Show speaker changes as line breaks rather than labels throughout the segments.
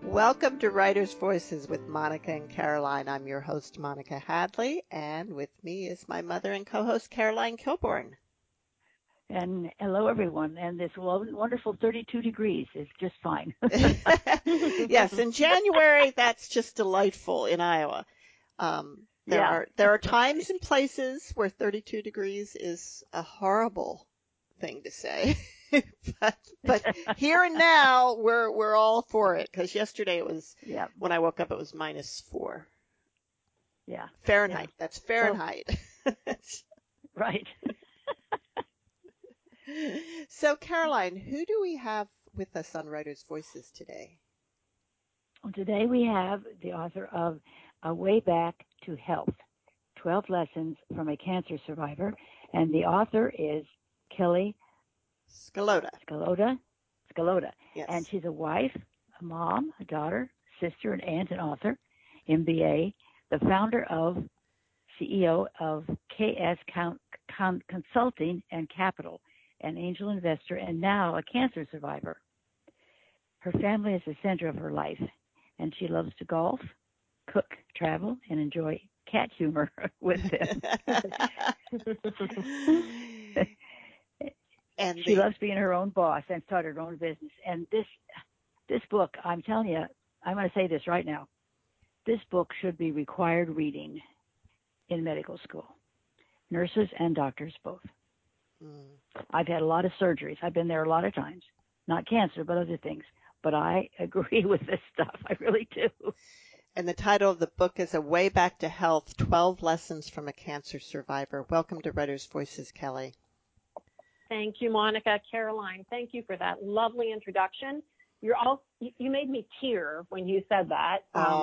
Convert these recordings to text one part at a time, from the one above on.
Welcome to Writer's Voices with Monica and Caroline. I'm your host, Monica Hadley, and with me is my mother and co-host, Caroline Kilborn.
And hello, everyone. And this wonderful 32 degrees is just fine.
Yes, in January, that's just delightful in Iowa. There are times and places where 32 degrees is a horrible thing to say. but here and now we're all for it, because yesterday it was when I woke up it was -4.
Yeah.
Fahrenheit. Yeah. That's Fahrenheit.
Right.
So Caroline, who do we have with us on Writer's Voices today?
Well, today we have the author of A Way Back to Health, 12 Lessons from a Cancer Survivor, and the author is Kelly
Scalota.
Yes. And she's a wife, a mom, a daughter, sister, an aunt, and author, MBA, the founder of CEO of KS Consulting and Capital, an angel investor, and now a cancer survivor. Her family is the center of her life, and she loves to golf, cook, travel, and enjoy cat humor with them. And she loves being her own boss and started her own business. And this book, I'm telling you, I'm going to say this right now. This book should be required reading in medical school. Nurses and doctors both. I've had a lot of surgeries. I've been there a lot of times. Not cancer, but other things. But I agree with this stuff. I really do.
And the title of the book is A Way Back to Health, 12 Lessons from a Cancer Survivor. Welcome to Writer's Voices, Kelly.
Thank you, Monica. Caroline, thank you for that lovely introduction. You made me tear when you said that.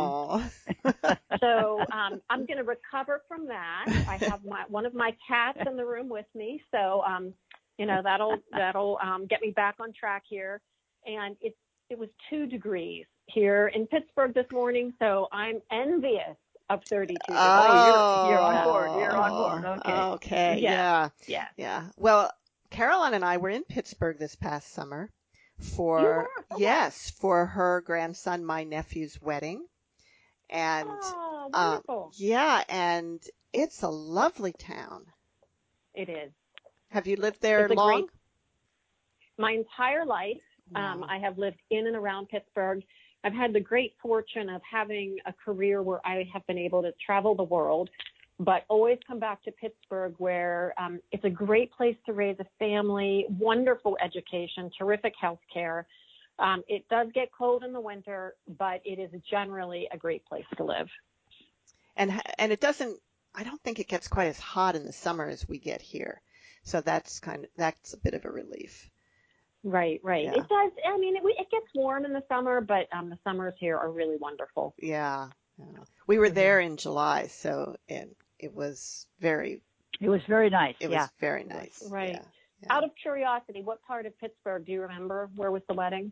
So I'm going to recover from that. I have one of my cats in the room with me, so that'll get me back on track here. And it was 2 degrees here in Pittsburgh this morning, so I'm envious of 32 degrees.
Oh, you're on board. You're on board.
Okay. Yeah. Well, Caroline and I were in Pittsburgh this past summer for her grandson, my nephew's wedding. And
wonderful.
And it's a lovely town.
It is.
Have you lived there long?
My entire life. Wow. I have lived in and around Pittsburgh. I've had the great fortune of having a career where I have been able to travel the world, but always come back to Pittsburgh, where it's a great place to raise a family, wonderful education, terrific health care. It does get cold in the winter, but it is generally a great place to live.
And it doesn't, I don't think it gets quite as hot in the summer as we get here. So that's a bit of a relief.
Right.
Yeah.
It does. I mean, it gets warm in the summer, but the summers here are really wonderful.
Yeah. We were there in July, and it was very
nice.
It was very nice.
Right.
Yeah.
Out of curiosity, what part of Pittsburgh do you remember? Where was the wedding?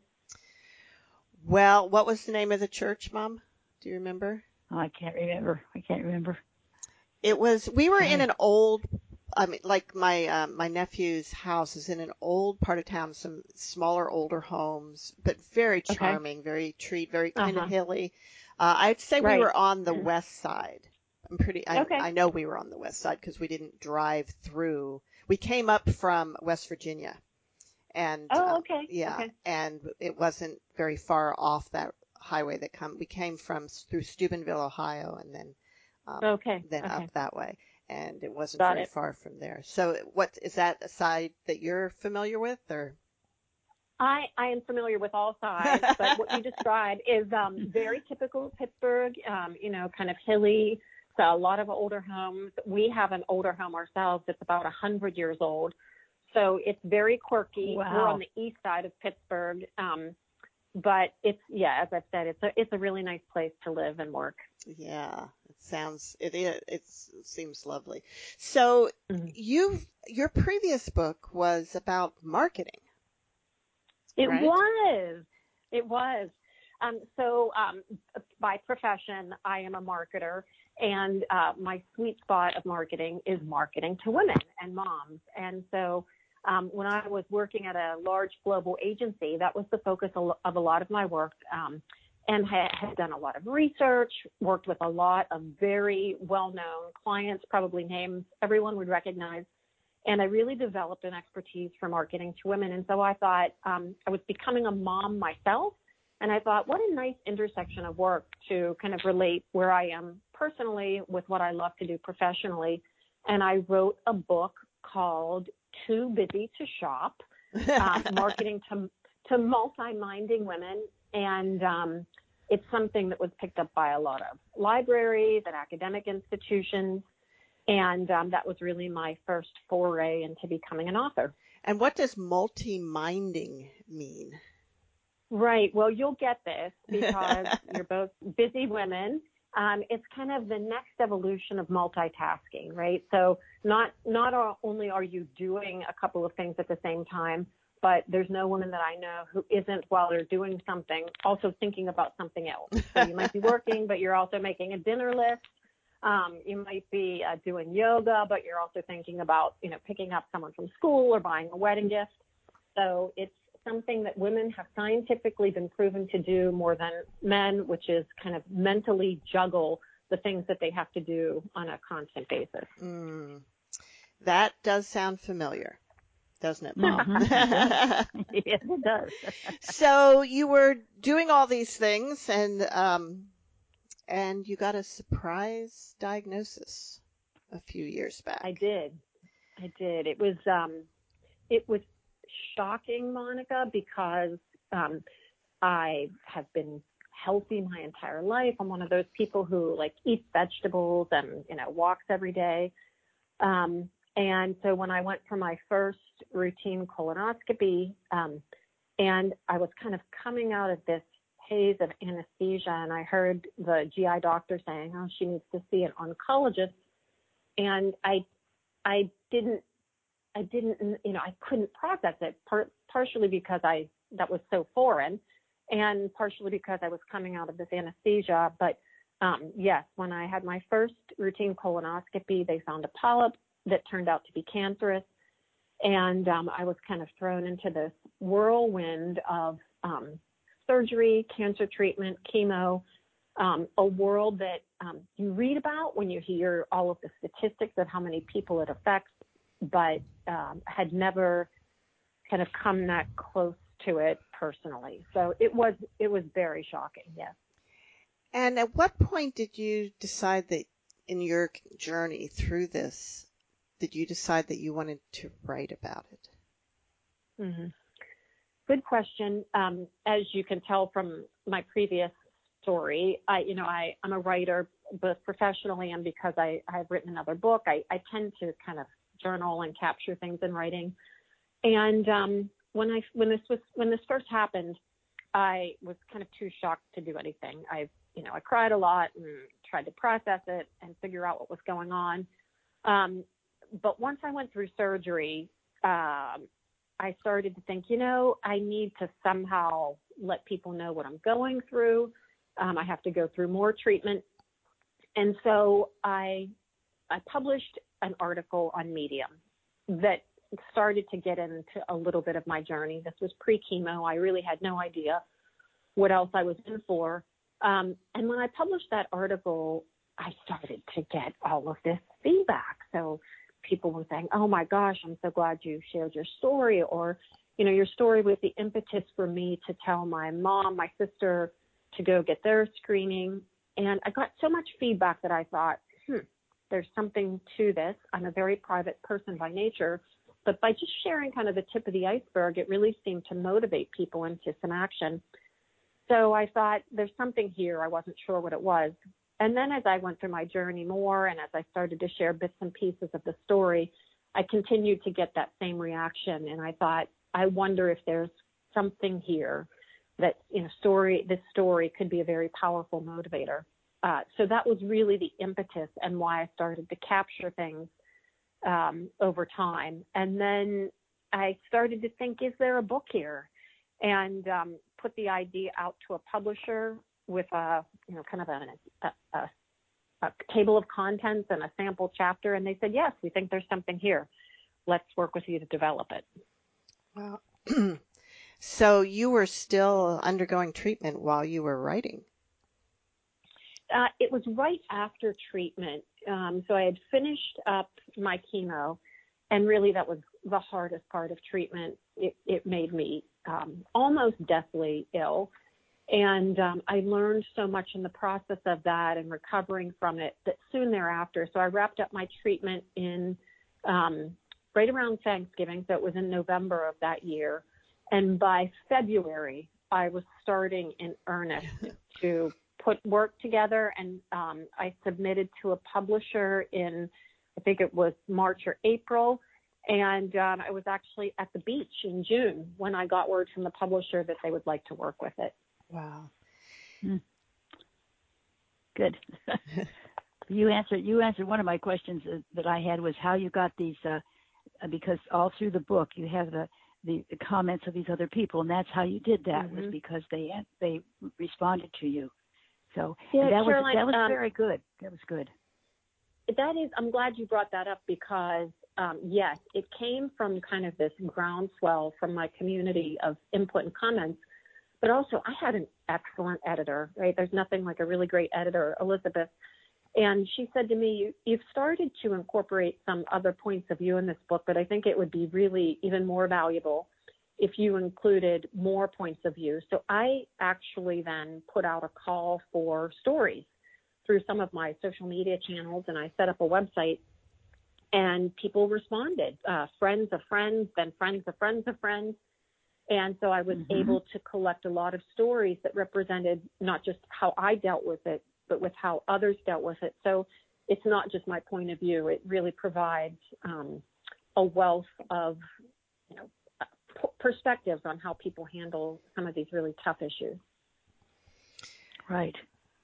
Well, what was the name of the church, Mom? Do you remember?
Oh, I can't remember.
We were in an old, like my nephew's house is in an old part of town, some smaller, older homes, but very charming, very kind of hilly. I'd say we were on the west side. I know we were on the west side because we didn't drive through. We came up from West Virginia, and and it wasn't very far off that highway we came through Steubenville, Ohio, and then up that way, and it wasn't very far from there. So what is that a side that you're familiar with, or?
I am familiar with all sides, but what you described is very typical of Pittsburgh, kind of hilly. So a lot of older homes. We have an older home ourselves. It's about 100 years old. So it's very quirky.
Wow.
We're on the east side of Pittsburgh. But as I've said, it's a really nice place to live and work.
Yeah, it seems lovely. So your previous book was about marketing.
It
right?
was. So by profession, I am a marketer, and my sweet spot of marketing is marketing to women and moms. And so when I was working at a large global agency, that was the focus of a lot of my work, and had done a lot of research, worked with a lot of very well-known clients, probably names everyone would recognize. And I really developed an expertise for marketing to women. And so I thought I was becoming a mom myself. And I thought, what a nice intersection of work to kind of relate where I am personally with what I love to do professionally. And I wrote a book called Too Busy to Shop, Marketing to Multi-Minding Women. And it's something that was picked up by a lot of libraries and academic institutions. And that was really my first foray into becoming an author.
And what does multi-minding mean?
Right. Well, you'll get this because you're both busy women. It's kind of the next evolution of multitasking, right? So not only are you doing a couple of things at the same time, but there's no woman that I know who isn't, while they're doing something, also thinking about something else. So you might be working, but you're also making a dinner list. You might be doing yoga, but you're also thinking about, picking up someone from school or buying a wedding gift. So it's something that women have scientifically been proven to do more than men, which is kind of mentally juggle the things that they have to do on a constant basis.
That does sound familiar, doesn't it?
Yes, it does.
So you were doing all these things and you got a surprise diagnosis a few years back.
I did. It was shocking, Monica, because I have been healthy my entire life. I'm one of those people who eats vegetables and walks every day. And so when I went for my first routine colonoscopy, and I was kind of coming out of this haze of anesthesia, and I heard the GI doctor saying, "Oh, she needs to see an oncologist," and I didn't, I couldn't process it, partially because that was so foreign, and partially because I was coming out of this anesthesia. But yes, when I had my first routine colonoscopy, they found a polyp that turned out to be cancerous, and I was kind of thrown into this whirlwind of surgery, cancer treatment, chemo, a world that you read about when you hear all of the statistics of how many people it affects, but had never kind of come that close to it personally. So it was very shocking, yes.
And at what point did you decide that in your journey through this, did you decide that you wanted to write about it?
Mm-hmm. Good question. As you can tell from my previous story, I'm a writer both professionally and because I've written another book. I tend to kind of journal and capture things in writing. And when this first happened, I was kind of too shocked to do anything. I cried a lot and tried to process it and figure out what was going on. But once I went through surgery, I started to think, I need to somehow let people know what I'm going through. I have to go through more treatment. And so I published an article on Medium that started to get into a little bit of my journey. This was pre-chemo. I really had no idea what else I was in for. And when I published that article, I started to get all of this feedback. So people were saying, "Oh my gosh, I'm so glad you shared your story," or, your story was the impetus for me to tell my mom, my sister to go get their screening. And I got so much feedback that I thought, there's something to this. I'm a very private person by nature, but by just sharing kind of the tip of the iceberg, it really seemed to motivate people into some action. So I thought, there's something here. I wasn't sure what it was. And then as I went through my journey more and as I started to share bits and pieces of the story, I continued to get that same reaction. And I thought, I wonder if there's something here that, this story could be a very powerful motivator. So that was really the impetus and why I started to capture things over time. And then I started to think, is there a book here? And put the idea out to a publisher with a table of contents and a sample chapter. And they said, yes, we think there's something here. Let's work with you to develop it.
Wow. So you were still undergoing treatment while you were writing?
It was right after treatment. So I had finished up my chemo, and really that was the hardest part of treatment. It made me almost deathly ill. And I learned so much in the process of that and recovering from it that soon thereafter, so I wrapped up my treatment in right around Thanksgiving, so it was in November of that year. And by February, I was starting in earnest to put work together, and I submitted to a publisher in, I think it was March or April, and I was actually at the beach in June when I got word from the publisher that they would like to work with it.
Wow.
Good. You answered one of my questions that I had, was how you got these, because all through the book you have the comments of these other people, and that's how you did that, was because they responded to you. So
yeah,
that
Caroline,
was very good. That was good.
That is, I'm glad you brought that up because, yes, it came from kind of this groundswell from my community of input and comments, but also I had an excellent editor, right? There's nothing like a really great editor, Elizabeth. And she said to me, you've started to incorporate some other points of view in this book, but I think it would be really even more valuable if you included more points of view. So I actually then put out a call for stories through some of my social media channels, and I set up a website, and people responded, friends of friends, then friends of friends of friends. And so I was able to collect a lot of stories that represented not just how I dealt with it, but with how others dealt with it. So it's not just my point of view. It really provides a wealth of, perspectives on how people handle some of these really tough issues.
Right.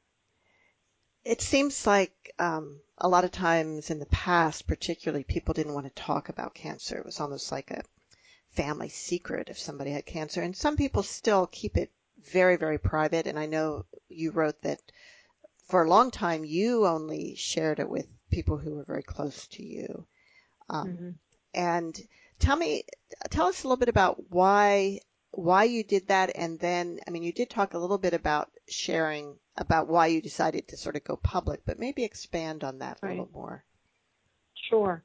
It seems like a lot of times in the past, particularly, people didn't want to talk about cancer. It was almost like a family secret if somebody had cancer. And some people still keep it very, very private. And I know you wrote that for a long time, you only shared it with people who were very close to you. And tell us a little bit about why you did that. And then, I mean, you did talk a little bit about sharing about why you decided to sort of go public, but maybe expand on that a little more.
Sure.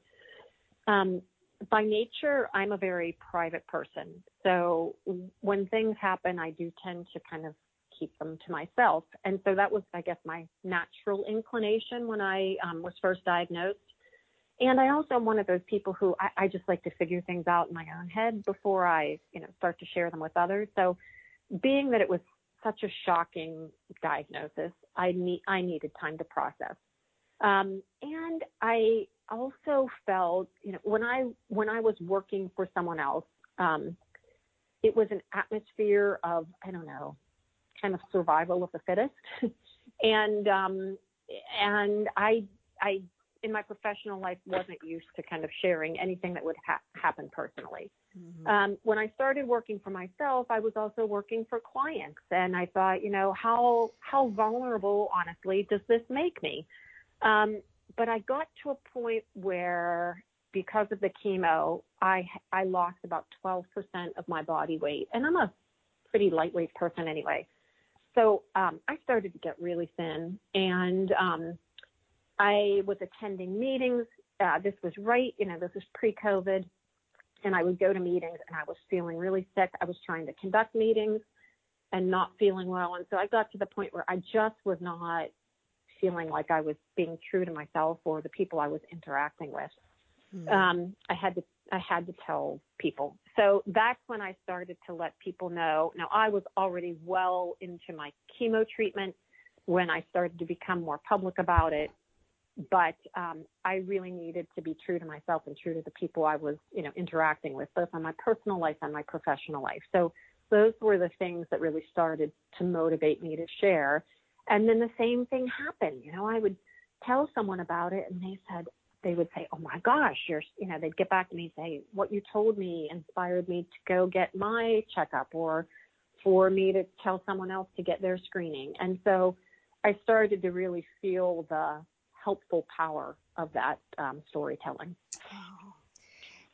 By nature, I'm a very private person. So when things happen, I do tend to kind of keep them to myself. And so that was, I guess, my natural inclination when I was first diagnosed. And I also am one of those people who I just like to figure things out in my own head before I, start to share them with others. So being that it was such a shocking diagnosis, I needed time to process. And I also felt, when I was working for someone else, it was an atmosphere of, I don't know, kind of survival of the fittest. and I in my professional life wasn't used to kind of sharing anything that would happen personally. When I started working for myself, I was also working for clients, and I thought, how vulnerable, honestly, does this make me? But I got to a point where, because of the chemo, I lost about 12% of my body weight, and I'm a pretty lightweight person anyway. So I started to get really thin, and I was attending meetings. This was this was pre-COVID, and I would go to meetings, and I was feeling really sick. I was trying to conduct meetings and not feeling well, and so I got to the point where I just was not feeling like I was being true to myself or the people I was interacting with. I had to tell people. So that's when I started to let people know. Now, I was already well into my chemo treatment when I started to become more public about it. But I really needed to be true to myself and true to the people I was, interacting with, both on my personal life and my professional life. So those were the things that really started to motivate me to share. And then the same thing happened. I would tell someone about it, and they would say, oh my gosh, they'd get back to me and say, what you told me inspired me to go get my checkup, or for me to tell someone else to get their screening. And so I started to really feel the helpful power of that storytelling.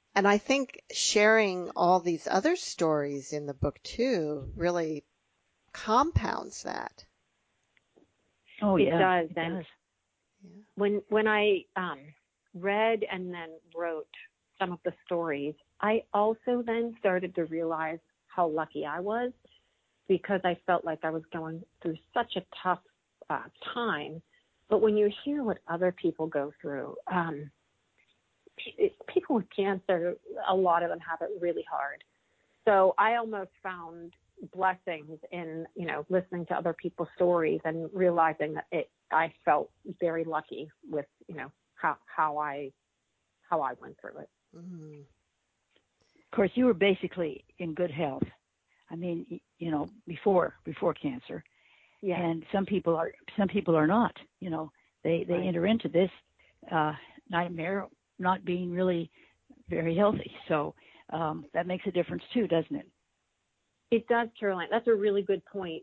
And I think sharing all these other stories in the book too really compounds that.
Oh,
it
yeah.
does.
It
And
does.
when I read and then wrote some of the stories, I also then started to realize how lucky I was, because I felt like I was going through such a tough time. But when you hear what other people go through, people with cancer, a lot of them have it really hard. So I almost found blessings in, listening to other people's stories and realizing that I felt very lucky with, how I went through it.
Mm.
Of course, you were basically in good health. I mean, before cancer.
Yeah.
And some people are not. They
Right.
enter into this nightmare not being really very healthy. So that makes a difference too, doesn't it?
It does, Caroline. That's a really good point.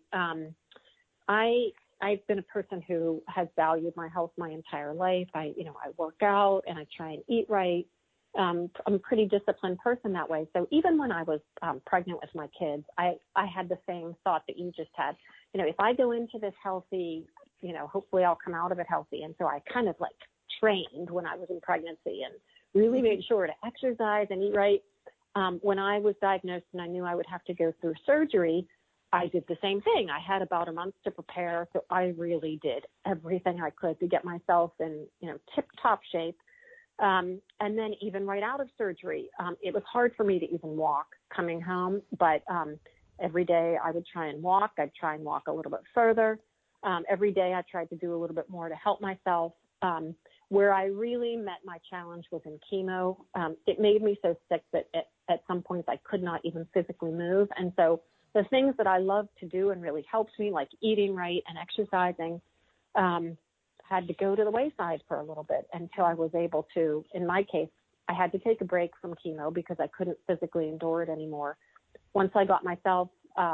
I've been a person who has valued my health my entire life. I work out and I try and eat right. I'm a pretty disciplined person that way. So even when I was pregnant with my kids, I had the same thought that you just had. If I go into this healthy, hopefully I'll come out of it healthy. And so I kind of trained when I was in pregnancy and really made sure to exercise and eat right. When I was diagnosed and I knew I would have to go through surgery, I did the same thing. I had about a month to prepare. So I really did everything I could to get myself in, tip-top shape. And then even right out of surgery, it was hard for me to even walk coming home, but every day I would try and walk. I'd try and walk a little bit further. Every day I tried to do a little bit more to help myself. Where I really met my challenge was in chemo. It made me so sick that at some points I could not even physically move. And so the things that I love to do and really helps me, like eating right and exercising, had to go to the wayside for a little bit until I was able to, in my case, I had to take a break from chemo because I couldn't physically endure it anymore. Once I got myself,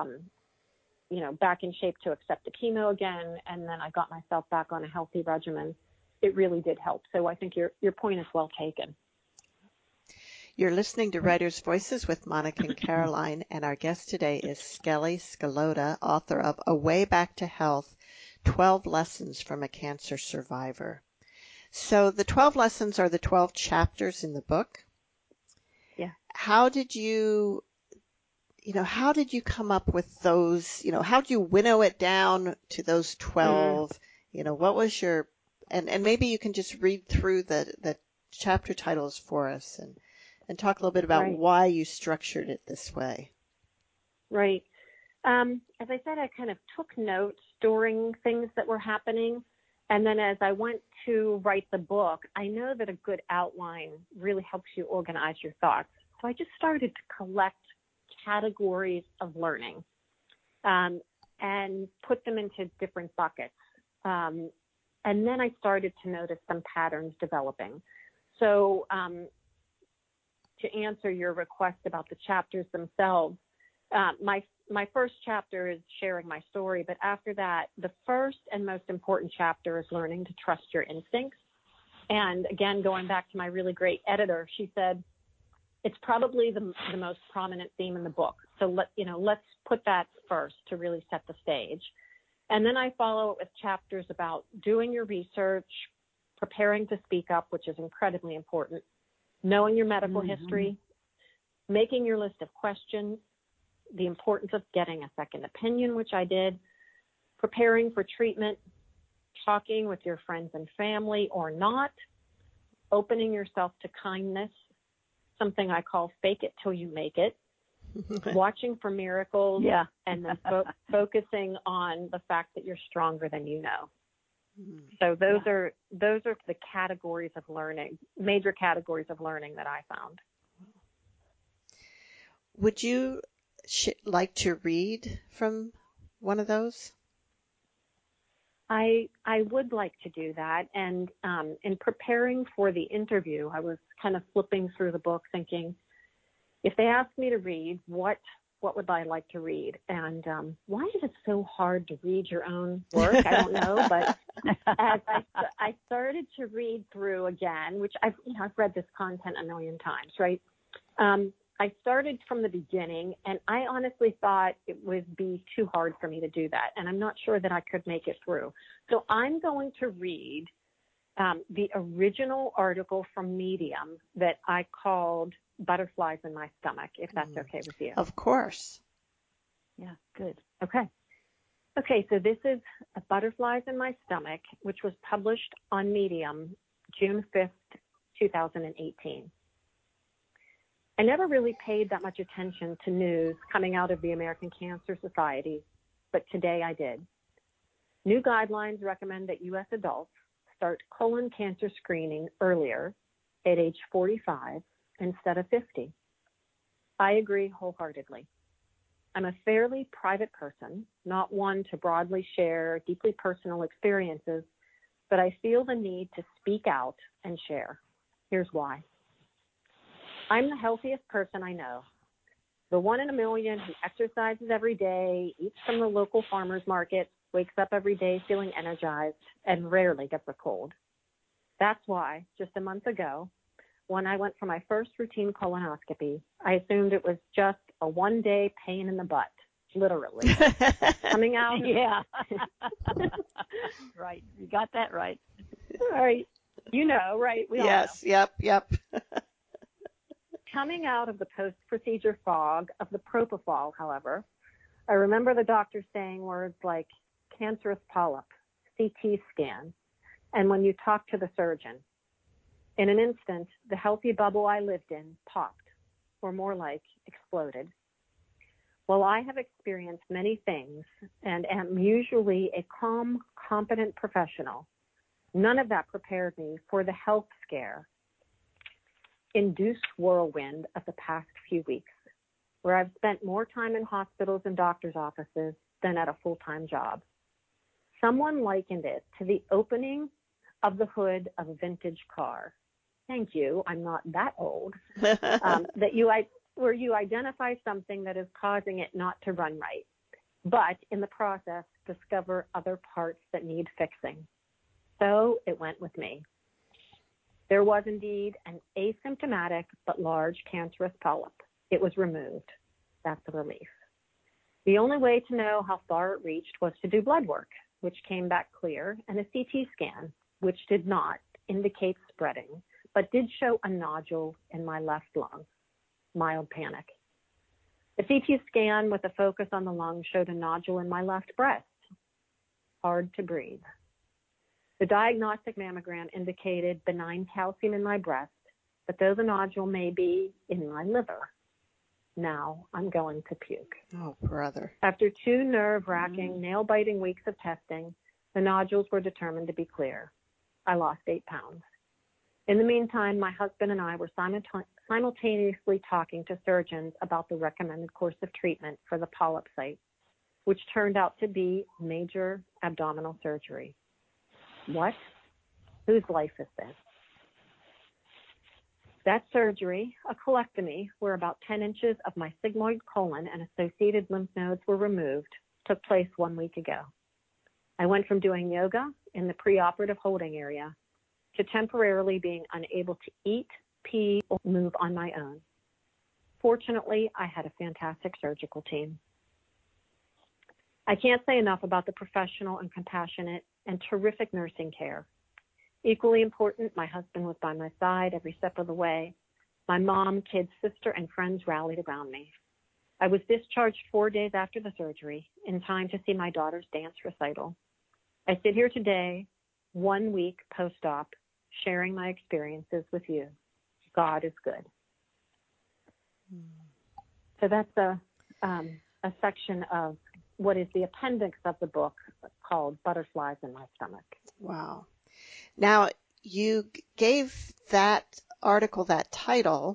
back in shape to accept the chemo again, and then I got myself back on a healthy regimen, it really did help. So I think your point is well taken.
You're listening to Writers' Voices with Monica and Caroline, and our guest today is Skelly Skelota, author of A Way Back to Health, 12 Lessons from a Cancer Survivor. So the 12 lessons are the 12 chapters in the book.
Yeah.
How did you come up with those, how did you winnow it down to those 12? What was your, and maybe you can just read through the chapter titles for us and talk a little bit about why you structured it this way.
Right. As I said, I kind of took notes during things that were happening. And then as I went to write the book, I know that a good outline really helps you organize your thoughts. So I just started to collect categories of learning and put them into different buckets. And then I started to notice some patterns developing. So to answer your request about the chapters themselves, my first chapter is sharing my story, but after that, the first and most important chapter is learning to trust your instincts. And again, going back to my really great editor, she said, it's probably the most prominent theme in the book. So let's put that first to really set the stage. And then I follow it with chapters about doing your research, preparing to speak up, which is incredibly important, knowing your medical history, making your list of questions, the importance of getting a second opinion, which I did, preparing for treatment, talking with your friends and family or not, opening yourself to kindness, something I call fake it till you make it, watching for miracles, and then focusing on the fact that you're stronger than you know. So those are the categories of learning, major categories of learning that I found.
Would you like to read from one of those?
I would like to do that. And in preparing for the interview, I was kind of flipping through the book thinking, if they asked me to read, what would I like to read? And why is it so hard to read your own work? I don't know. But as I started to read through again, which I've read this content a million times, right? I started from the beginning, and I honestly thought it would be too hard for me to do that, and I'm not sure that I could make it through. So I'm going to read the original article from Medium that I called Butterflies in My Stomach, if that's okay with you.
Of course.
Yeah, good.
Okay. Okay, so this is Butterflies in My Stomach, which was published on Medium June 5th, 2018. I never really paid that much attention to news coming out of the American Cancer Society, but today I did. New guidelines recommend that U.S. adults start colon cancer screening earlier at age 45 instead of 50. I agree wholeheartedly. I'm a fairly private person, not one to broadly share deeply personal experiences, but I feel the need to speak out and share. Here's why. I'm the healthiest person I know. The one in a million who exercises every day, eats from the local farmer's market, wakes up every day feeling energized, and rarely gets a cold. That's why, just a month ago, when I went for my first routine colonoscopy, I assumed it was just a one-day pain in the butt, literally. Coming out.
Yeah. Right. You got that right.
Right. You know, right? We
yes.
all know.
Yep.
Coming out of the post-procedure fog of the propofol, however, I remember the doctor saying words like cancerous polyp, CT scan, and when you talk to the surgeon. In an instant, the healthy bubble I lived in popped, or more like exploded. While I have experienced many things and am usually a calm, competent professional, none of that prepared me for the health scare induced whirlwind of the past few weeks, where I've spent more time in hospitals and doctors' offices than at a full-time job. Someone likened it to the opening of the hood of a vintage car. Thank you, I'm not that old. Where you identify something that is causing it not to run right, but in the process discover other parts that need fixing. So it went with me. There was indeed an asymptomatic but large cancerous polyp. It was removed. That's a relief. The only way to know how far it reached was to do blood work, which came back clear, and a CT scan, which did not indicate spreading, but did show a nodule in my left lung. Mild panic. The CT scan with a focus on the lung showed a nodule in my left breast. Hard to breathe. The diagnostic mammogram indicated benign calcium in my breast, but though the nodule may be in my liver, now I'm going to puke.
Oh, brother.
After 2 nerve-wracking, nail-biting weeks of testing, the nodules were determined to be clear. I lost 8 pounds. In the meantime, my husband and I were simultaneously talking to surgeons about the recommended course of treatment for the polyp site, which turned out to be major abdominal surgery. What? Whose life is this? That surgery, a colectomy, where about 10 inches of my sigmoid colon and associated lymph nodes were removed, took place 1 week ago. I went from doing yoga in the preoperative holding area to temporarily being unable to eat, pee, or move on my own. Fortunately, I had a fantastic surgical team. I can't say enough about the professional and compassionate and terrific nursing care. Equally important, my husband was by my side every step of the way. My mom, kids, sister, and friends rallied around me. I was discharged 4 days after the surgery, in time to see my daughter's dance recital. I sit here today, 1 week post-op, sharing my experiences with you. God is good. So that's a section of what is the appendix of the book called Butterflies in My Stomach.
Wow. Now, you gave that article that title,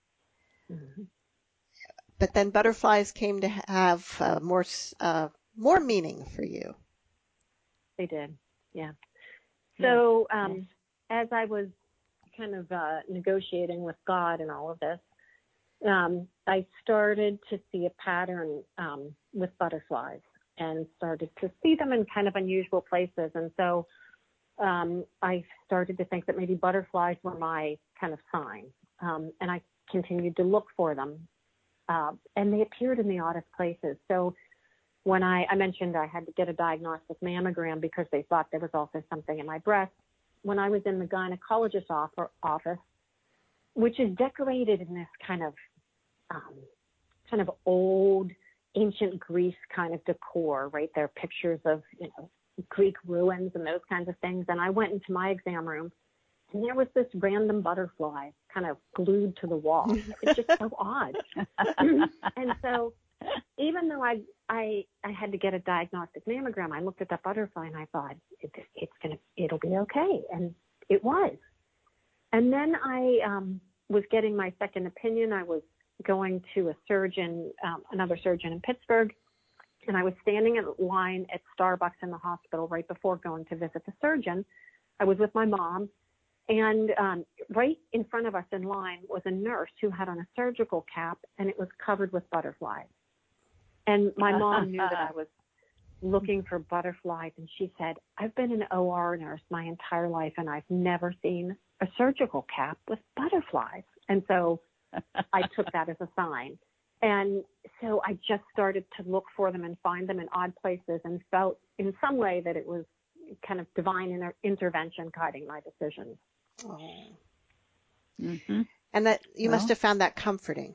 but then butterflies came to have more meaning for you.
They did, yeah. So as I was kind of negotiating with God and all of this, I started to see a pattern with butterflies and started to see them in kind of unusual places. And so I started to think that maybe butterflies were my kind of sign. And I continued to look for them. And they appeared in the oddest places. So when I mentioned I had to get a diagnostic mammogram because they thought there was also something in my breast, when I was in the gynecologist's office, which is decorated in this kind of old ancient Greece kind of decor, right? There are pictures of, Greek ruins and those kinds of things. And I went into my exam room, and there was this random butterfly kind of glued to the wall. It's just so odd. And so even though I had to get a diagnostic mammogram, I looked at that butterfly and I thought, it'll be okay. And it was. And then I was getting my second opinion. I was going to a surgeon, another surgeon in Pittsburgh, and I was standing in line at Starbucks in the hospital right before going to visit the surgeon. I was with my mom, and right in front of us in line was a nurse who had on a surgical cap, and it was covered with butterflies. And my mom knew that I was looking for butterflies, and she said, I've been an OR nurse my entire life, and I've never seen a surgical cap with butterflies. And so I took that as a sign. And so I just started to look for them and find them in odd places, and felt in some way that it was kind of divine intervention guiding my decisions.
Oh. Mm-hmm. And that you must have found that comforting.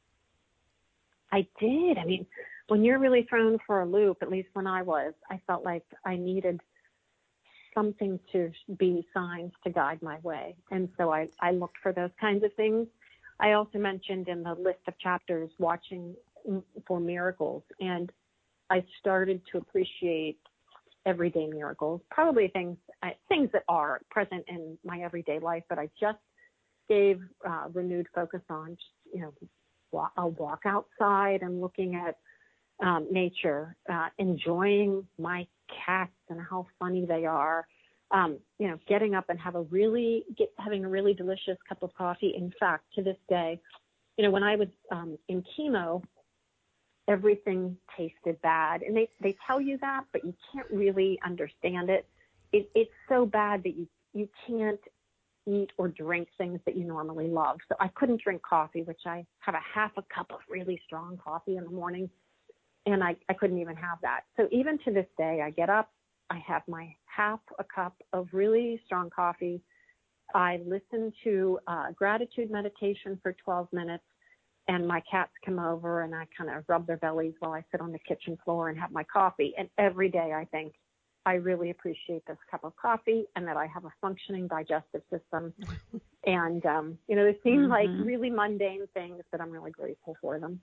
I did. I mean, when you're really thrown for a loop, at least when I was, I felt like I needed something to be signs to guide my way. And so I looked for those kinds of things. I also mentioned in the list of chapters watching for miracles, and I started to appreciate everyday miracles, probably things that are present in my everyday life, but I just gave renewed focus on just, I'll walk outside and looking at nature, enjoying my cats and how funny they are, getting up and having a really delicious cup of coffee. In fact, to this day, when I was in chemo, everything tasted bad. And they tell you that, but you can't really understand it. It's so bad that you can't eat or drink things that you normally love. So I couldn't drink coffee, which I have a half a cup of really strong coffee in the morning, and I couldn't even have that. So even to this day, I get up, I have my half a cup of really strong coffee. I listen to gratitude meditation for 12 minutes, and my cats come over and I kind of rub their bellies while I sit on the kitchen floor and have my coffee. And every day I think, I really appreciate this cup of coffee and that I have a functioning digestive system. And, they seem like really mundane things, but I'm really grateful for them.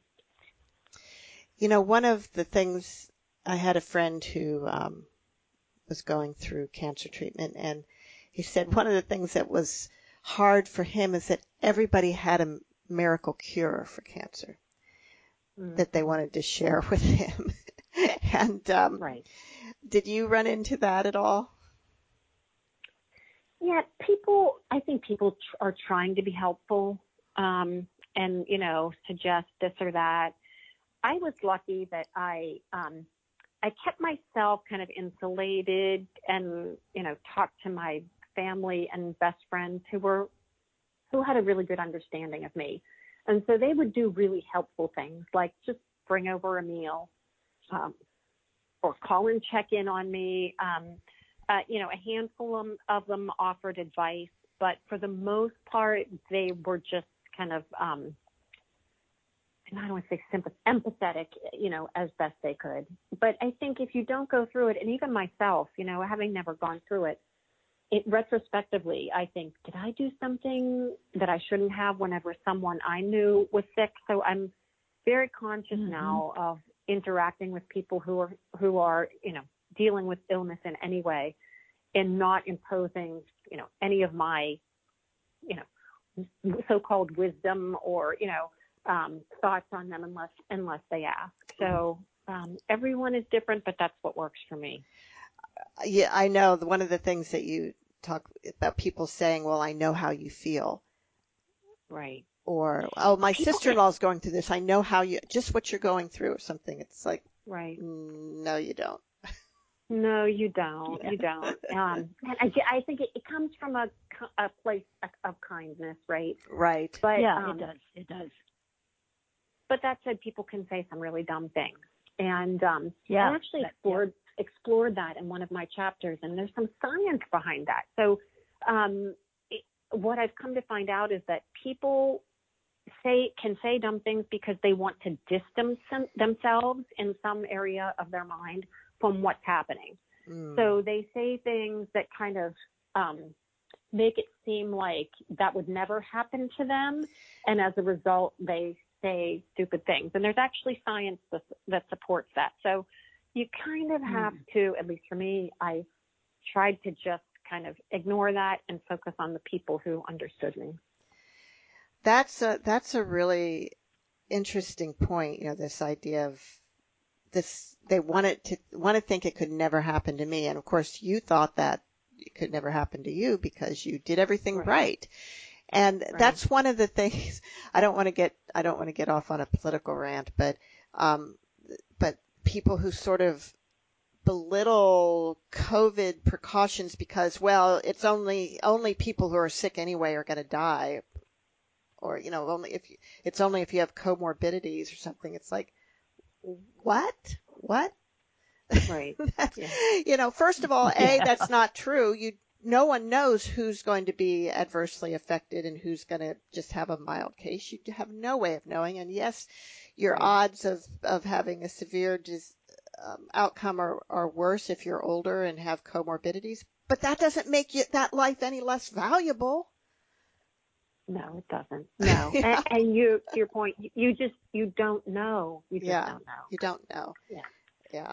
One of the things, I had a friend who was going through cancer treatment, and he said one of the things that was hard for him is that everybody had a miracle cure for cancer that they wanted to share with him. And
right.
Did you run into that at all?
Yeah, I think people are trying to be helpful and, suggest this or that. I was lucky that I kept myself kind of insulated and, talked to my family and best friends who had a really good understanding of me. And so they would do really helpful things like just bring over a meal, or call and check in on me. A handful of them offered advice, but for the most part, they were just kind of, and I don't want to say empathetic, as best they could. But I think if you don't go through it, and even myself, having never gone through it, retrospectively, I think, did I do something that I shouldn't have whenever someone I knew was sick? So I'm very conscious now of interacting with people who are dealing with illness in any way, and not imposing any of my so-called wisdom or thoughts on them unless they ask. So everyone is different, but that's what works for me.
Yeah, I know one of the things that you talk about, people saying, well, I know how you feel.
Right.
Or, oh, my sister-in-law is going through this. I know just what you're going through or something. It's like,
right.
No, you don't.
No, you don't.
Yeah.
You don't. And I think it comes from a place of kindness, right?
Right.
But
Yeah, it does.
But that said, people can say some really dumb things. And
yeah,
I actually explored that in one of my chapters, and there's some science behind that. So what I've come to find out is that people can say dumb things because they want to distance themselves in some area of their mind from what's happening. So they say things that kind of make it seem like that would never happen to them, and as a result, they say stupid things. And there's actually science that supports that. So you kind of have to, at least for me, I tried to just kind of ignore that and focus on the people who understood me.
That's a really interesting point. This idea of this, they want to think it could never happen to me. And of course you thought that it could never happen to you because you did everything right. And that's one of the things. I don't want to get off on a political rant, but people who sort of belittle COVID precautions because, well, it's only people who are sick anyway are going to die, or only if you have comorbidities or something. It's like, what?
Right.
First of all, that's not true. No one knows who's going to be adversely affected and who's going to just have a mild case. You have no way of knowing. And yes, your odds of having a severe outcome are worse if you're older and have comorbidities, but that doesn't make that life any less valuable.
No, it doesn't. No. And to your point, you don't know. You just don't know.
You don't know.
Yeah.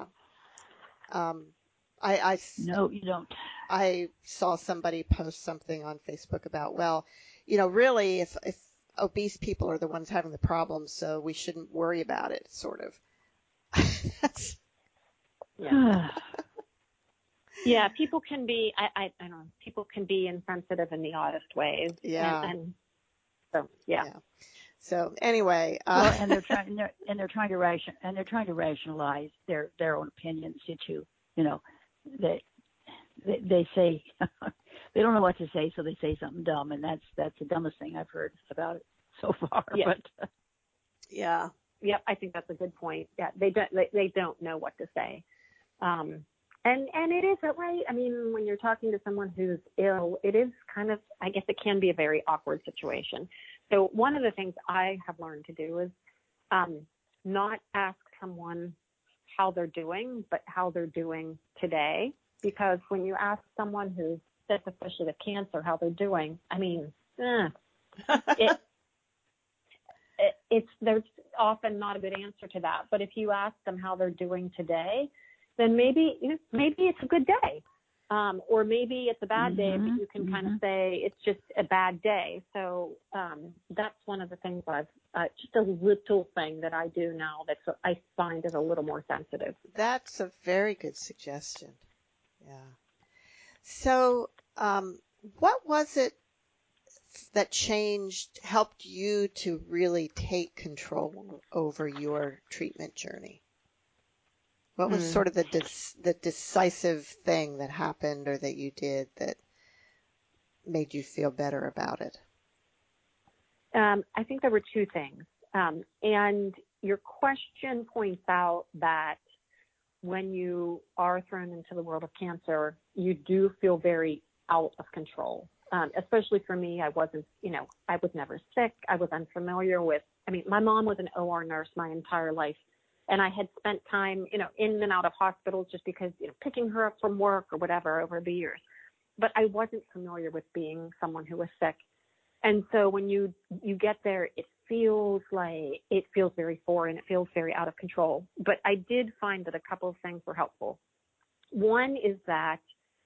No, you don't.
I saw somebody post something on Facebook about, well, really if obese people are the ones having the problems, so we shouldn't worry about it, sort of.
Yeah, people can be, I don't know, people can be insensitive in the oddest ways.
Yeah.
And so, yeah.
So anyway,
and they're trying to rationalize their own opinions too. They say they don't know what to say, so they say something dumb, and that's the dumbest thing I've heard about it so far.
Yeah.
But
Yep, I think that's a good point. Yeah, they don't know what to say. And it is that way. I mean, when you're talking to someone who's ill, it is kind of, I guess it can be a very awkward situation. So one of the things I have learned to do is not ask someone how they're doing, but how they're doing today. Because when you ask someone who's sick, especially with cancer, how they're doing, I mean, there's often not a good answer to that. But if you ask them how they're doing today, then maybe it's a good day. Or maybe it's a bad day, but you can kind of say it's just a bad day. So that's one of the things just a little thing that I do now that I find is a little more sensitive.
That's a very good suggestion. Yeah. So what was it that helped you to really take control over your treatment journey? What was sort of the decisive thing that happened or that you did that made you feel better about it?
I think there were two things. And your question points out that when you are thrown into the world of cancer, you do feel very out of control. Especially for me, I was never sick. I was unfamiliar with, my mom was an OR nurse my entire life. And I had spent time, in and out of hospitals just because, picking her up from work or whatever over the years. But I wasn't familiar with being someone who was sick. And so when you get there, it feels very foreign. It feels very out of control. But I did find that a couple of things were helpful. One is that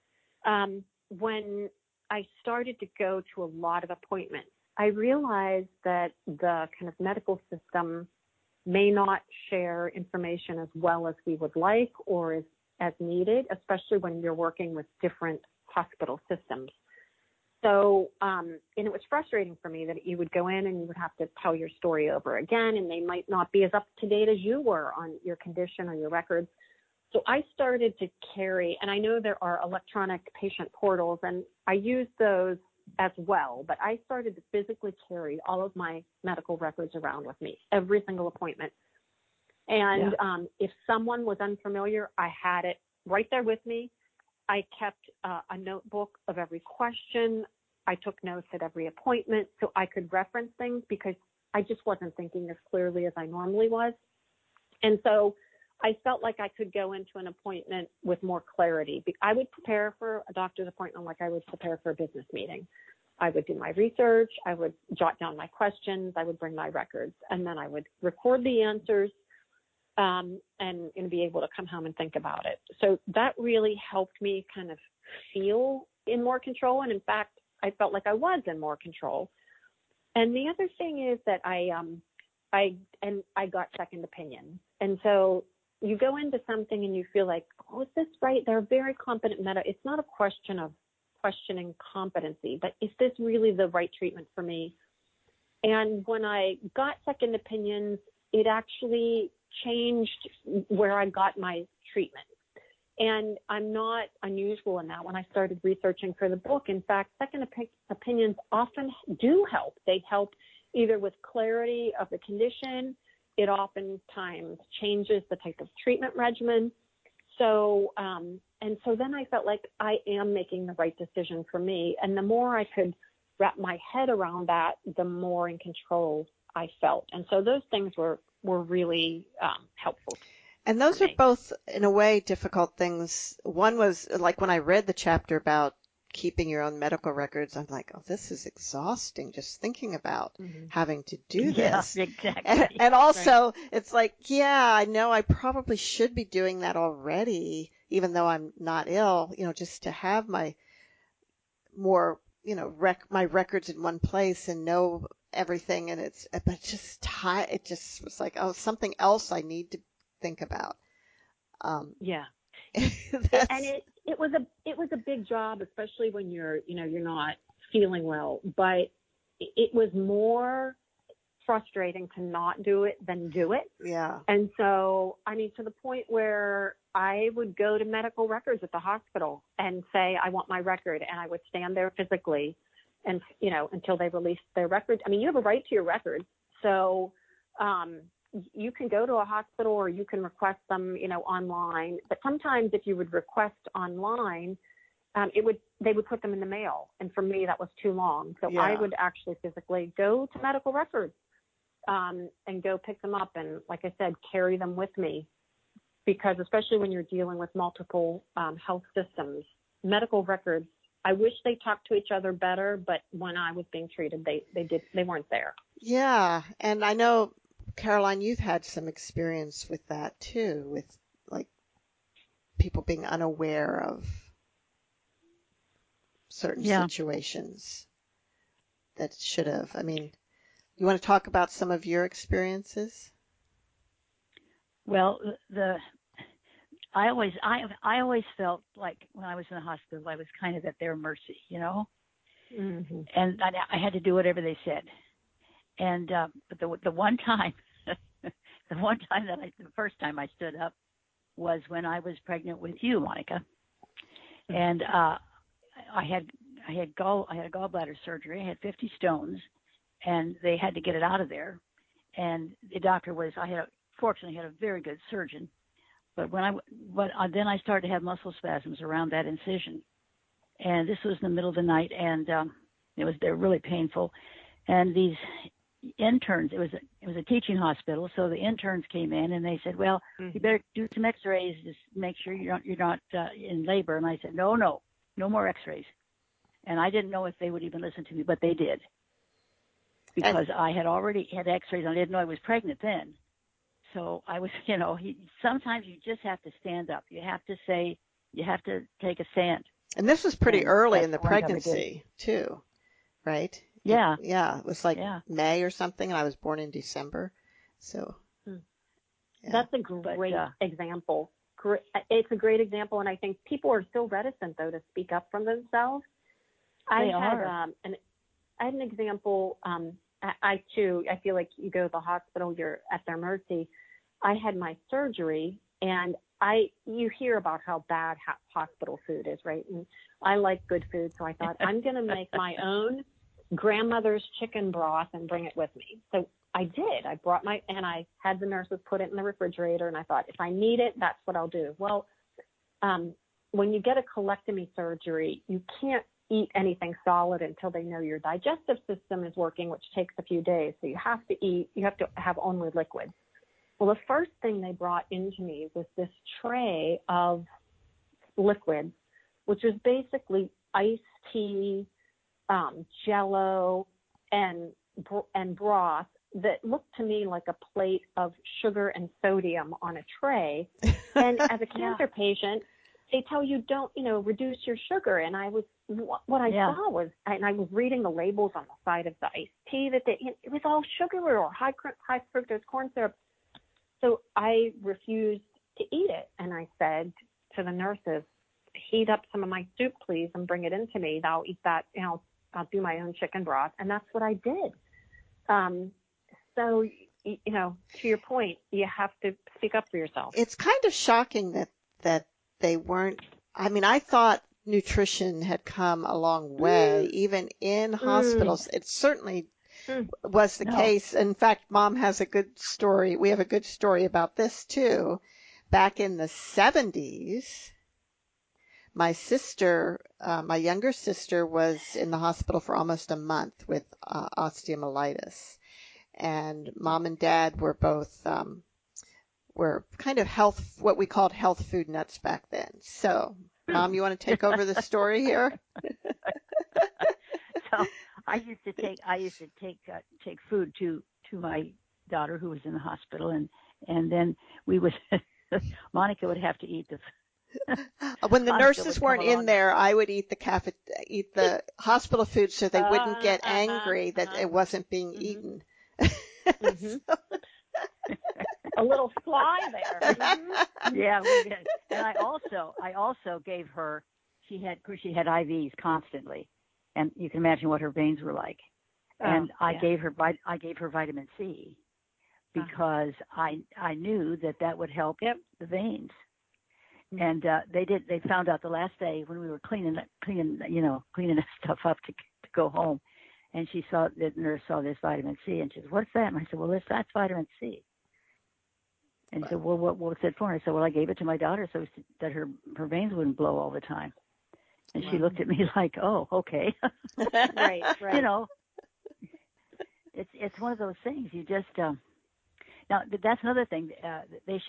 when I started to go to a lot of appointments, I realized that the kind of medical system may not share information as well as we would like or as needed, especially when you're working with different hospital systems. So, and it was frustrating for me that you would go in and you would have to tell your story over again, and they might not be as up to date as you were on your condition or your records. So I started to carry, and I know there are electronic patient portals, and I use those as well, but I started to physically carry all of my medical records around with me, every single appointment. And if someone was unfamiliar, I had it right there with me. I kept a notebook of every question. I took notes at every appointment so I could reference things because I just wasn't thinking as clearly as I normally was. And so I felt like I could go into an appointment with more clarity. I would prepare for a doctor's appointment like I would prepare for a business meeting. I would do my research. I would jot down my questions. I would bring my records, and then I would record the answers and be able to come home and think about it. So that really helped me kind of feel in more control. And in fact, I felt like I was in more control. And the other thing is that I got second opinions. And so you go into something and you feel like, oh, is this right? They're very competent It's not a question of questioning competency, but is this really the right treatment for me? And when I got second opinions, it actually changed where I got my treatment. And I'm not unusual in that when I started researching for the book. In fact, second opinions often do help. They help either with clarity of the condition. It oftentimes changes the type of treatment regimen. So, and so then I felt like I am making the right decision for me. And the more I could wrap my head around that, the more in control I felt. And so those things were really helpful.
And those are both, in a way, difficult things. One was, like, when I read the chapter about keeping your own medical records, I'm like, oh, this is exhausting just thinking about having to do this.
Yeah, exactly.
And also, it's like, yeah, I know I probably should be doing that already, even though I'm not ill, just to have my more, my records in one place and know everything. And but it just was like, oh, something else I need to think about.
Yeah. It was a big job, especially when you're not feeling well, but it was more frustrating to not do it than do it.
Yeah.
And so, to the point where I would go to medical records at the hospital and say, I want my record. And I would stand there physically and, until they released their record. You have a right to your records. So, you can go to a hospital or you can request them, online. But sometimes if you would request online, they would put them in the mail. And for me, that was too long. So I would actually physically go to medical records and go pick them up. And like I said, carry them with me, because especially when you're dealing with multiple health systems, medical records, I wish they talked to each other better. But when I was being treated, they weren't there.
Yeah. And I know, Caroline, you've had some experience with that too, with like people being unaware of certain situations that should have. You want to talk about some of your experiences?
Well, I always felt like when I was in the hospital, I was kind of at their mercy,
Mm-hmm.
And I had to do whatever they said. And but the one time, the first time I stood up was when I was pregnant with you, Monica, and I had a gallbladder surgery. I had 50 stones, and they had to get it out of there. And the doctor fortunately had a very good surgeon, but then I started to have muscle spasms around that incision, and this was in the middle of the night, and they're really painful, and these interns, it was a teaching hospital, so the interns came in and they said, well, you better do some x-rays to make sure you're not in labor. And I said, no more x-rays. And I didn't know if they would even listen to me, but they did, because I had already had x-rays and I didn't know I was pregnant then. So I was, sometimes you just have to stand up. You have to take a stand.
And this was pretty early in the pregnancy too, right?
Yeah.
It was like May or something, and I was born in December. So
that's a great example. It's a great example, and I think people are still reticent, though, to speak up for themselves. I had an example. I feel like you go to the hospital, you're at their mercy. I had my surgery, and you hear about how bad hospital food is, right? And I like good food, so I thought I'm going to make my own grandmother's chicken broth and bring it with me. So I did. I brought and I had the nurses put it in the refrigerator, and I thought, if I need it, that's what I'll do. Well, when you get a colectomy surgery, you can't eat anything solid until they know your digestive system is working, which takes a few days. So you have to have only liquids. Well, the first thing they brought into me was this tray of liquids, which was basically iced tea, Jello, and broth that looked to me like a plate of sugar and sodium on a tray. And as a cancer patient, they tell you don't, reduce your sugar. And what I saw was, and I was reading the labels on the side of the iced tea that it was all sugar or high fructose corn syrup. So I refused to eat it. And I said to the nurses, heat up some of my soup, please, and bring it into me. I'll eat that, I'll do my own chicken broth. And that's what I did. So, to your point, you have to speak up for yourself.
It's kind of shocking that they weren't, I thought nutrition had come a long way, even in hospitals. It certainly was the case. In fact, Mom has a good story. We have a good story about this too. Back in the 70s, my sister, my younger sister, was in the hospital for almost a month with osteomyelitis. And Mom and Dad were both, were kind of what we called health food nuts back then. So, Mom, you want to take over the story here?
So I used to take food to my daughter who was in the hospital, and then we would Monica would have to eat
when the nurses weren't in there, I would eat the hospital food so they wouldn't get angry that it wasn't being eaten.
Mm-hmm.
A little fly there.
Mm-hmm. Yeah, we did. And I also gave her. She had IVs constantly, and you can imagine what her veins were like. And I gave her vitamin C because I knew that would help the veins. And they found out the last day when we were cleaning this stuff up to go home. And the nurse saw this vitamin C, and she said, "What's that?" And I said, "Well, that's vitamin C." And she said, "Well, what's it for?" And I said, "Well, I gave it to my daughter so that her veins wouldn't blow all the time." And she looked at me like, "Oh, okay."
Right.
It's one of those things. You just now that's another thing. They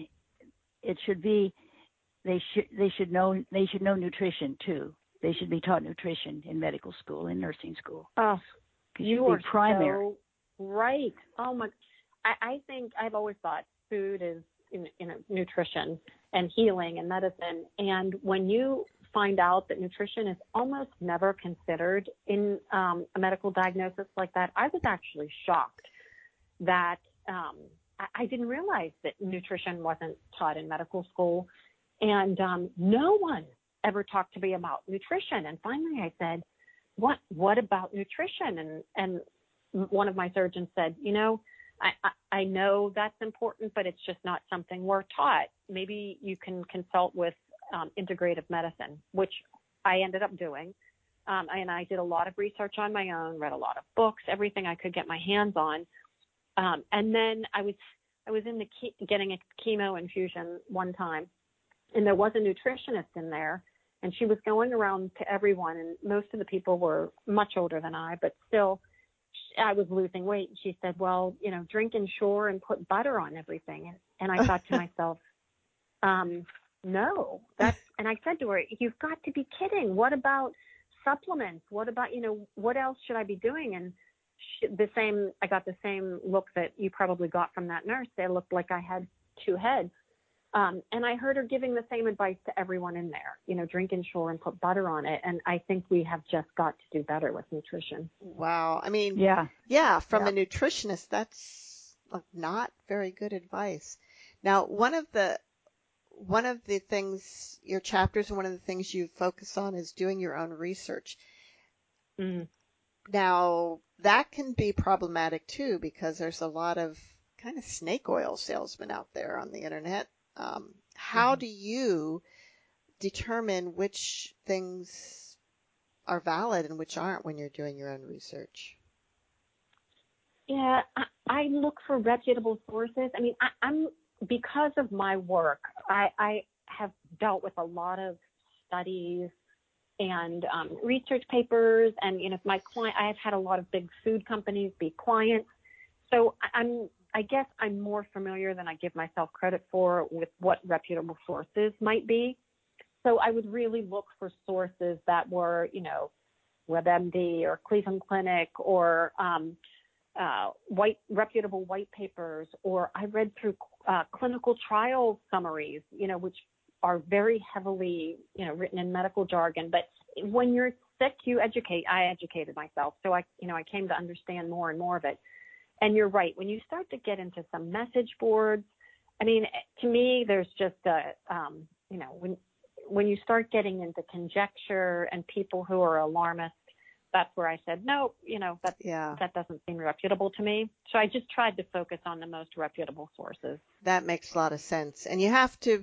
should know nutrition too. They should be taught nutrition in medical school, in nursing school.
Oh, you are
primary.
So right. Oh my! I think I've always thought food is nutrition and healing and medicine. And when you find out that nutrition is almost never considered in a medical diagnosis like that, I was actually shocked that I didn't realize that nutrition wasn't taught in medical school, and no one ever talked to me about nutrition. And finally I said, what about nutrition? And one of my surgeons said, I know that's important, but it's just not something we're taught. Maybe you can consult with integrative medicine, which I ended up doing. And I did a lot of research on my own, read a lot of books, everything I could get my hands on. And then I was getting a chemo infusion one time, and there was a nutritionist in there, and she was going around to everyone, and most of the people were much older than I, but still I was losing weight. And she said, well, drink Ensure and put butter on everything. And I thought to myself, no, and I said to her, you've got to be kidding. What about supplements? What about, what else should I be doing? And I got the same look that you probably got from that nurse. They looked like I had two heads. And I heard her giving the same advice to everyone in there, drink Ensure and put butter on it. And I think we have just got to do better with nutrition.
Wow. From a nutritionist, that's not very good advice. Now, one of the things, your chapters, and one of the things you focus on is doing your own research.
Mm.
Now, that can be problematic too, because there's a lot of kind of snake oil salesmen out there on the internet. How do you determine which things are valid and which aren't when you're doing your own research?
Yeah, I look for reputable sources. I mean, I'm because of my work, I have dealt with a lot of studies and research papers, and my client, I have had a lot of big food companies be clients. So I guess I'm more familiar than I give myself credit for with what reputable sources might be. So I would really look for sources that were, WebMD or Cleveland Clinic or reputable white papers, or I read through clinical trial summaries, which are very heavily, written in medical jargon. But when you're sick, you educate. I educated myself, so I came to understand more and more of it. And you're right. When you start to get into some message boards, I mean, to me, there's just when you start getting into conjecture and people who are alarmist, that's where I said, no, that doesn't seem reputable to me. So I just tried to focus on the most reputable sources.
That makes a lot of sense. And you have to,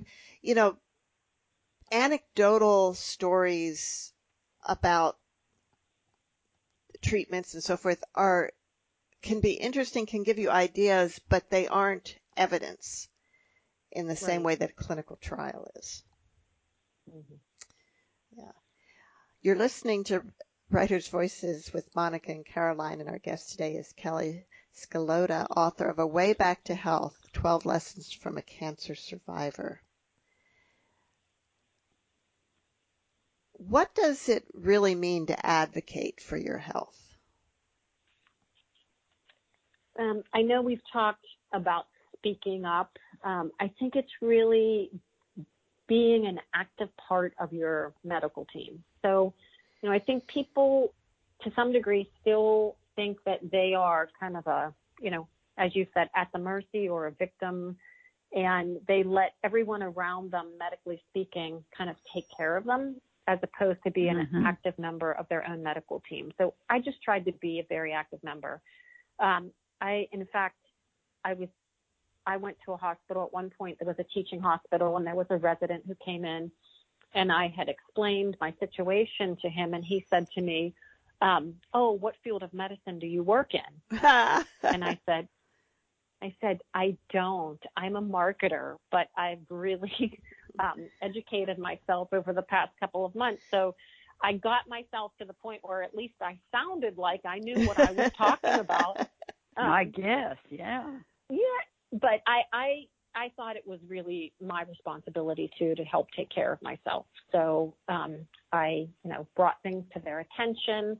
anecdotal stories about treatments and so forth can be interesting, can give you ideas, but they aren't evidence in the same way that a clinical trial is. Mm-hmm. Yeah. You're listening to Writers' Voices with Monica and Caroline, and our guest today is Kelly Scalota, author of A Way Back to Health, 12 Lessons from a Cancer Survivor. What does it really mean to advocate for your health?
I know we've talked about speaking up. I think it's really being an active part of your medical team. So, I think people to some degree still think that they are kind of a, as you said, at the mercy or a victim, and they let everyone around them, medically speaking, kind of take care of them as opposed to being an active member of their own medical team. So I just tried to be a very active member. In fact, I went to a hospital at one point that was a teaching hospital, and there was a resident who came in, and I had explained my situation to him, and he said to me, oh, what field of medicine do you work in? And I said, I don't. I'm a marketer, but I've really educated myself over the past couple of months. So I got myself to the point where at least I sounded like I knew what I was talking about.
I guess, yeah.
Yeah, but I thought it was really my responsibility to help take care of myself. So I, brought things to their attention.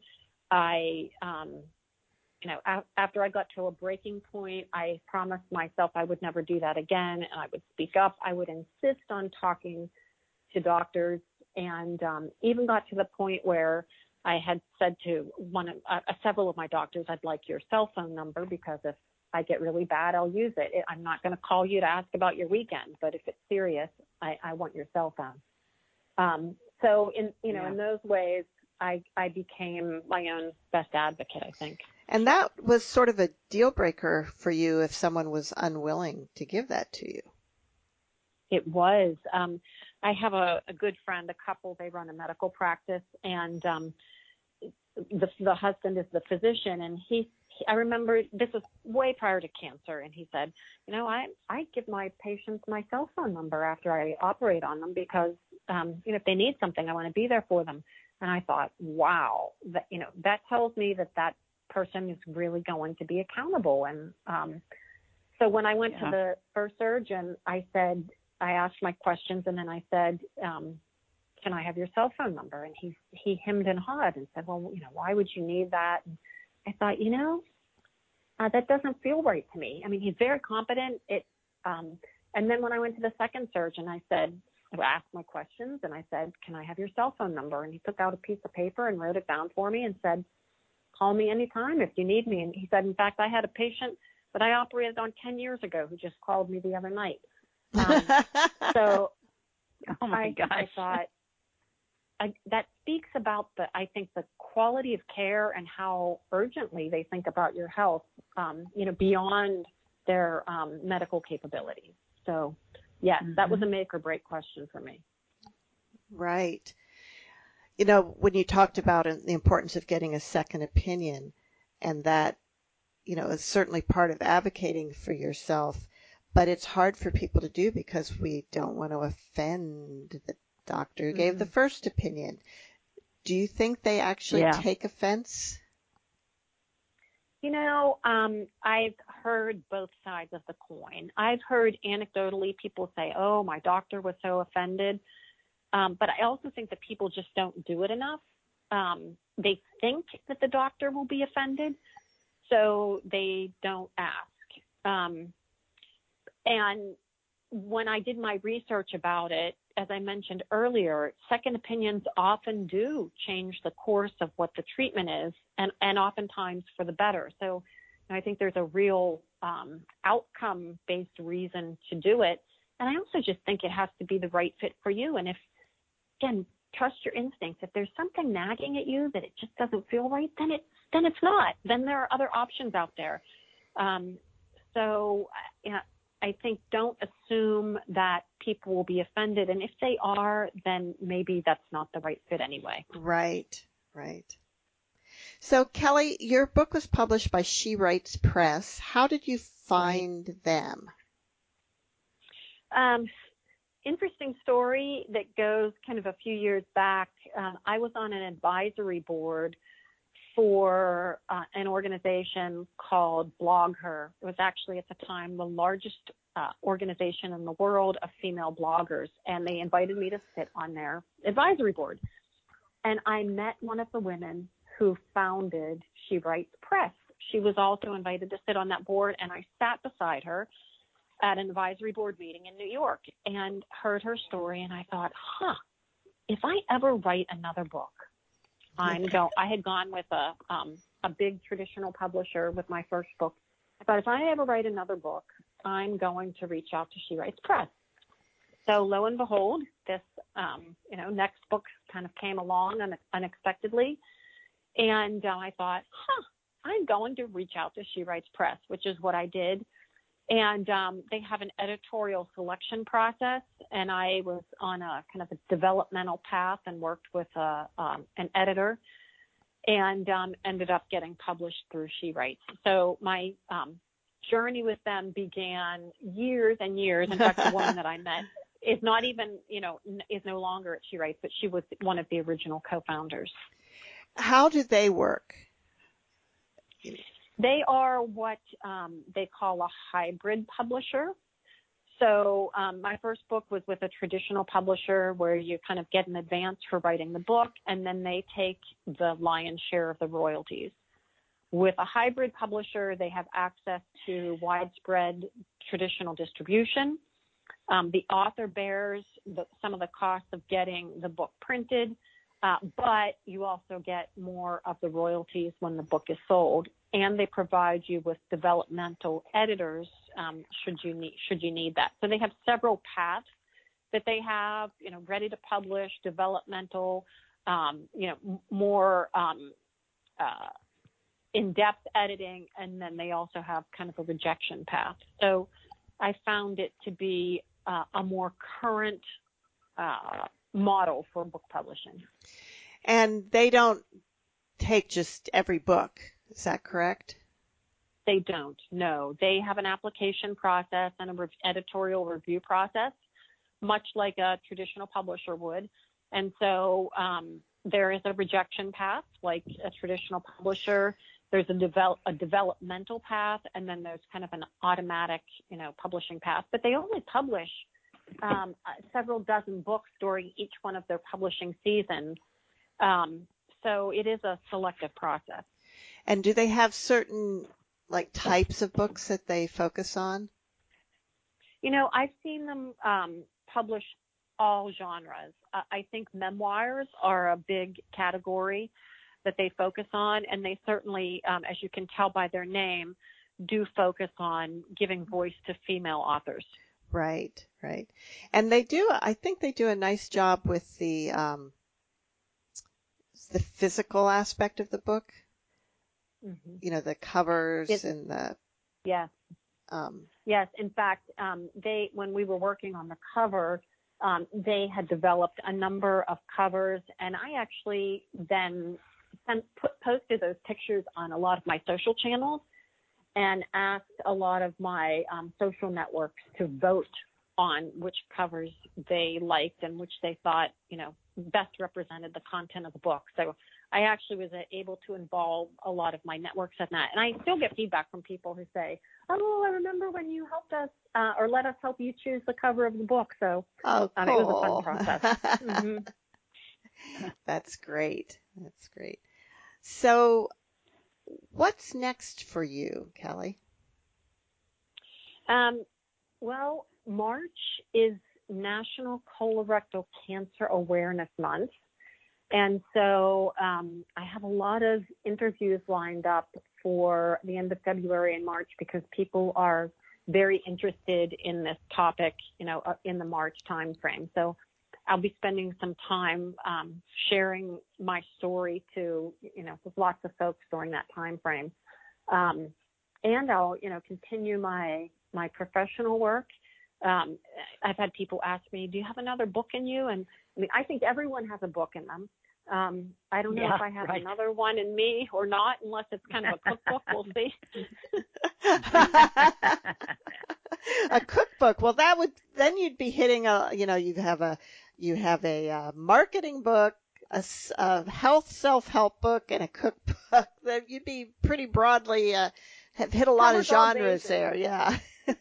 After I got to a breaking point, I promised myself I would never do that again, and I would speak up. I would insist on talking to doctors, and even got to the point where I had said to several of my doctors, I'd like your cell phone number, because if I get really bad, I'll use it. I'm not going to call you to ask about your weekend, but if it's serious, I want your cell phone. So in those ways, I became my own best advocate, I think.
And that was sort of a deal breaker for you if someone was unwilling to give that to you.
It was. I have a good friend, a couple, they run a medical practice, and the husband is the physician, and I remember this was way prior to cancer, and he said, I give my patients my cell phone number after I operate on them because, if they need something, I want to be there for them. And I thought, wow, that tells me that person is really going to be accountable. And so when I went to the first surgeon, I asked my questions, and then I said, can I have your cell phone number? And he hemmed and hawed and said, well, why would you need that? And I thought, that doesn't feel right to me. I mean, he's very competent. And then when I went to the second surgeon, I asked my questions, and I said, can I have your cell phone number? And he took out a piece of paper and wrote it down for me and said, call me anytime if you need me. And he said, in fact, I had a patient that I operated on 10 years ago who just called me the other night. So
oh my gosh.
I thought that speaks about the quality of care and how urgently they think about your health, beyond their medical capabilities. So Yes, that was a make or break question for me.
Right. You know, when you talked about the importance of getting a second opinion, and that, you know, is certainly part of advocating for yourself, but it's hard for people to do because we don't want to offend the doctor who gave the first opinion. Do you think they actually take offense?
You know, I've heard both sides of the coin. I've heard anecdotally people say, oh, my doctor was so offended. But I also think that people just don't do it enough. They think that the doctor will be offended, so they don't ask. And when I did my research about it, as I mentioned earlier, second opinions often do change the course of what the treatment is, and oftentimes for the better. So I think there's a real outcome-based reason to do it. And I also just think it has to be the right fit for you. And if, again, trust your instincts. If there's something nagging at you that it just doesn't feel right, then it's not. Then there are other options out there. So I think don't assume that people will be offended. And if they are, then maybe that's not the right fit anyway.
Right. So, Kelly, your book was published by She Writes Press. How did you find them?
Interesting story that goes kind of a few years back. I was on an advisory board for an organization called BlogHer. It was actually at the time the largest organization in the world of female bloggers, and they invited me to sit on their advisory board. And I met one of the women who founded She Writes Press. She was also invited to sit on that board, and I sat beside her at an advisory board meeting in New York and heard her story, and I thought, if I ever write another book, I had gone with a big traditional publisher with my first book. I thought, if I ever write another book, I'm going to reach out to She Writes Press. So lo and behold, this next book kind of came along unexpectedly, and I thought, I'm going to reach out to She Writes Press, which is what I did. And they have an editorial selection process, and I was on a kind of a developmental path and worked with an editor, and ended up getting published through She Writes. So my journey with them began years and years. In fact, the woman that I met is not even, is no longer at She Writes, but she was one of the original co-founders.
How do they work?
They are what they call a hybrid publisher. So my first book was with a traditional publisher where you kind of get an advance for writing the book, and then they take the lion's share of the royalties. With a hybrid publisher, they have access to widespread traditional distribution. The author bears some of the costs of getting the book printed, but you also get more of the royalties when the book is sold. And they provide you with developmental editors should you need that. So they have several paths that they have, ready to publish, developmental, more in-depth editing, and then they also have kind of a rejection path. So I found it to be a more current model for book publishing.
And they don't take just every book. Is that correct?
They don't, no. They have an application process and an editorial review process, much like a traditional publisher would. And so there is a rejection path, like a traditional publisher. There's a developmental path, and then there's kind of an automatic, publishing path. But they only publish several dozen books during each one of their publishing seasons. So it is a selective process.
And do they have certain types of books that they focus on?
I've seen them publish all genres. I think memoirs are a big category that they focus on, and they certainly, as you can tell by their name, do focus on giving voice to female authors.
Right. And I think they do a nice job with the physical aspect of the book. Mm-hmm. The covers and the...
Yeah. Yes. In fact, when we were working on the cover, they had developed a number of covers, and I actually then posted those pictures on a lot of my social channels and asked a lot of my social networks to vote on which covers they liked and which they thought, best represented the content of the book. So I actually was able to involve a lot of my networks in that. And I still get feedback from people who say, oh, I remember when you helped us or let us help you choose the cover of the book. So
cool.
It was a fun process.
Mm-hmm. That's great. That's great. So what's next for you, Kelly?
Well, March is National Colorectal Cancer Awareness Month. And so I have a lot of interviews lined up for the end of February and March because people are very interested in this topic, in the March timeframe. So I'll be spending some time sharing my story with lots of folks during that timeframe. And I'll, continue my professional work. I've had people ask me, do you have another book in you? And I think everyone has a book in them. I don't know if I have another one in me or not, unless it's kind of a cookbook. We'll see.
A cookbook. Well, then you'd be hitting you have a marketing book, a health self-help book, and a cookbook. That you'd be pretty broadly have hit a lot of genres there. Yeah.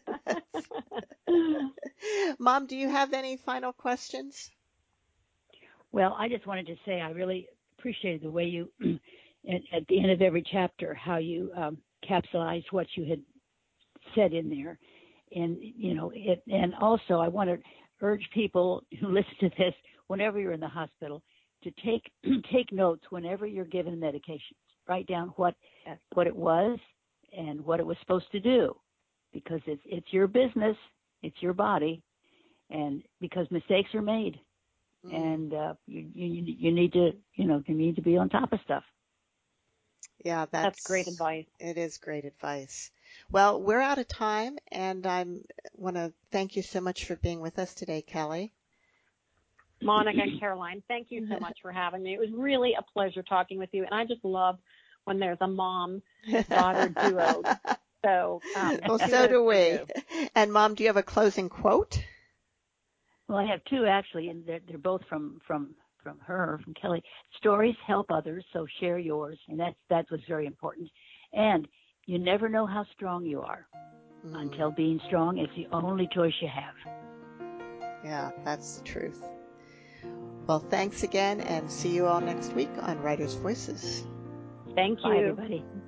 Mom, do you have any final questions?
Well, I just wanted to say I really appreciated the way you, at the end of every chapter, how you capsulized what you had said in there. And, and also I want to urge people who listen to this, whenever you're in the hospital, to take notes whenever you're given medications. Write down what it was and what it was supposed to do, because it's your business, it's your body, and because mistakes are made, and you need to be on top of stuff.
Yeah,
that's great advice.
It is great advice. Well, we're out of time, and I want to thank you so much for being with us today, Kelly.
Monica and Caroline, thank you so much for having me. It was really a pleasure talking with you, and I just love when there's a mom-daughter duo. So,
well, so do we. And Mom, do you have a closing quote?
Well, I have two actually, and they're both from Kelly. Stories help others, so share yours, and that was very important. And you never know how strong you are until being strong is the only choice you have.
Yeah, that's the truth. Well, thanks again, and see you all next week on Writers' Voices.
Thank you.
Bye, everybody.